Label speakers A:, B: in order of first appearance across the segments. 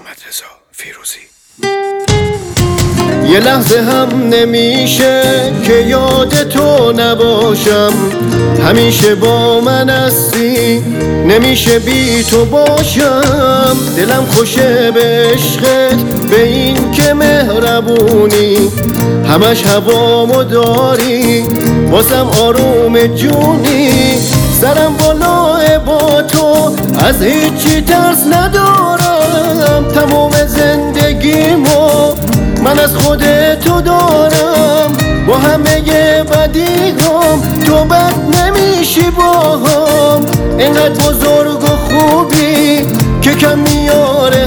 A: محمدرضا فیروزی.
B: یه لحظه هم نمیشه که یاد تو نباشم، همیشه با من هستی، نمیشه بی تو باشم. دلم خوشه به عشقت، به این که مهربونی، همش هوامو داری، واسم آروم جونی. سرم بالاه با تو، از هیچی ترس ندارم، تمام زندگیمو من از خود تو دارم. با همه بدیهام تو بد نمیشی باهام، اینقدر بزرگ و خوبی که کم میاره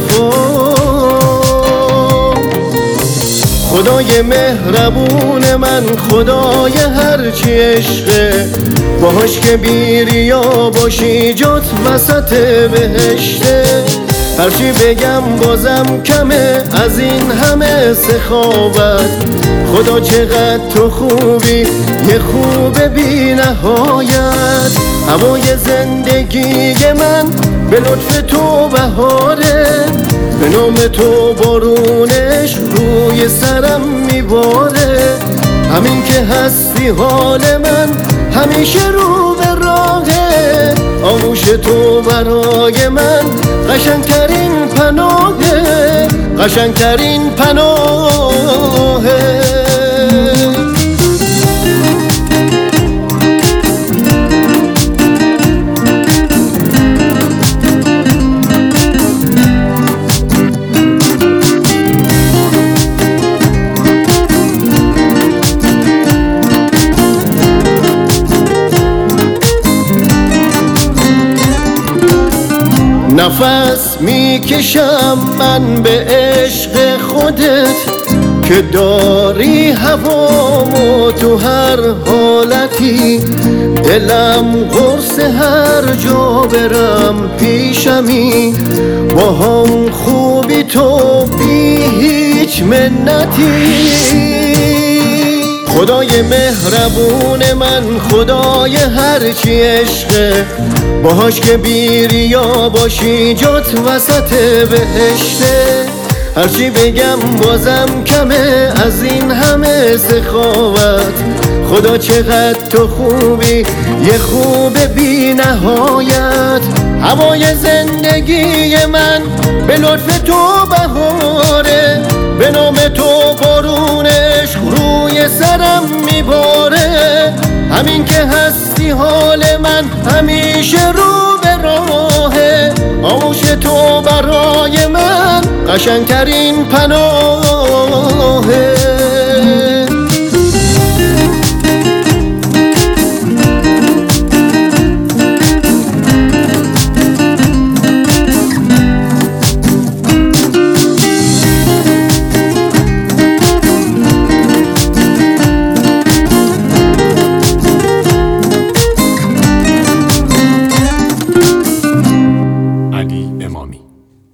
B: حرفام. خدای مهربون من، خدای هرچی عشقه، باهاش که بیریا باشی جات وسط بهشته. هرچی بگم بازم کمه از این همه سخاوت، خدا چقدر تو خوبی، یه خوب بی نهایت. هوای زندگی من به لطف تو بهاره، به نام تو بارونش روی سرم میباره. همین که هستی حال من همیشه رو به راهه، آغوش تو برای من قشنگترین پناهه، قشنگترین پناهه. نفس میکشم من به عشق خودت، که داری هوامو تو هر حالتی. دلم قرص هر جا برم پیشمی، با هم خوبی تو بی هیچ منتی. خدای مهربون من، خدای هرچی عشقه، باهاش که بیریا باشی جات وسط بهشته. هرچی بگم بازم کمه از این همه سخاوت، خدا چقدر تو خوبی، یه خوب بی نهایت. هوای زندگی من به لطف تو بهاره، به نام تو بارونش روی سرم میباره. همین که هستی حال من همیشه رو به راهه، آغوش تو برای من قشنگترین پناهه.